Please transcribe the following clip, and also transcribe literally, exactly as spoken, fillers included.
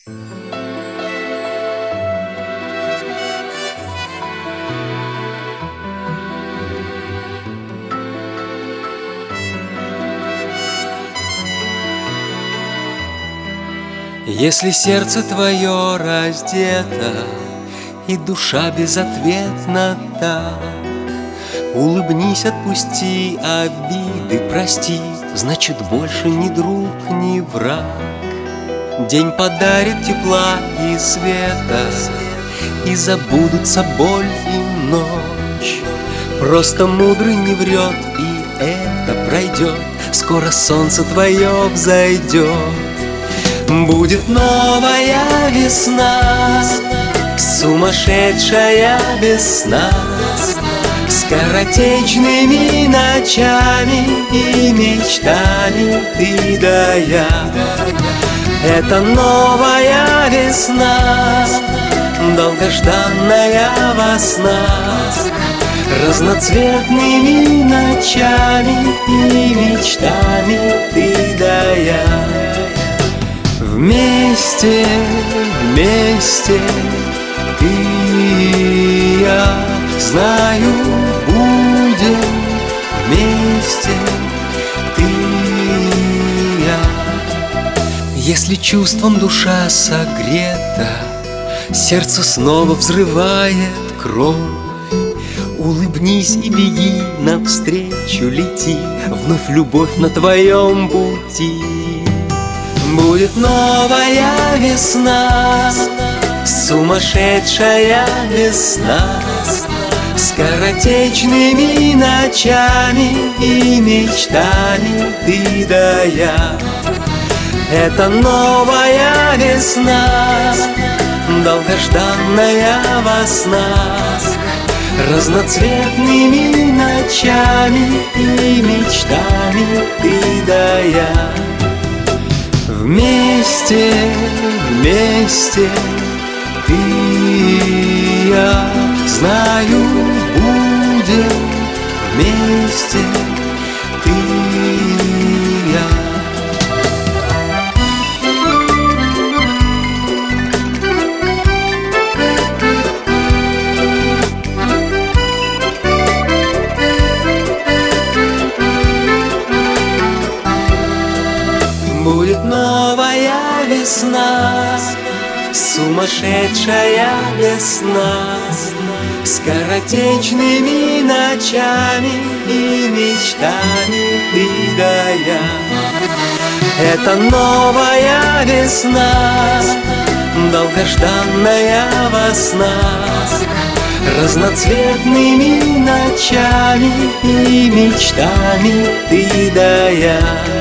Если сердце твое раздето и душа безответна так, улыбнись, отпусти обиды, прости, значит больше ни друг, ни враг. День подарит тепла и света, и забудутся боль и ночь. Просто мудрый не врет, и это пройдет, скоро солнце твое взойдет. Будет новая весна, сумасшедшая весна, скоротечными ночами и мечтами ты да я. Это новая весна, долгожданная весна, разноцветными ночами и мечтами ты да я. Вместе, вместе ты и я, знаю, будем вместе ты и я. Если чувством душа согрета, сердце снова взрывает кровь, улыбнись и беги навстречу, лети, вновь любовь на твоем пути. Будет новая весна, сумасшедшая весна, скоротечными ночами и мечтами ты да я. Это новая весна, долгожданная весна, разноцветными ночами и мечтами ты да я. Вместе, вместе ты и я, знаю, будем вместе ты и я. Будет новая весна, сумасшедшая весна, скоротечными ночами и мечтами ты да я. Это новая весна, долгожданная весна, разноцветными ночами и мечтами ты да я.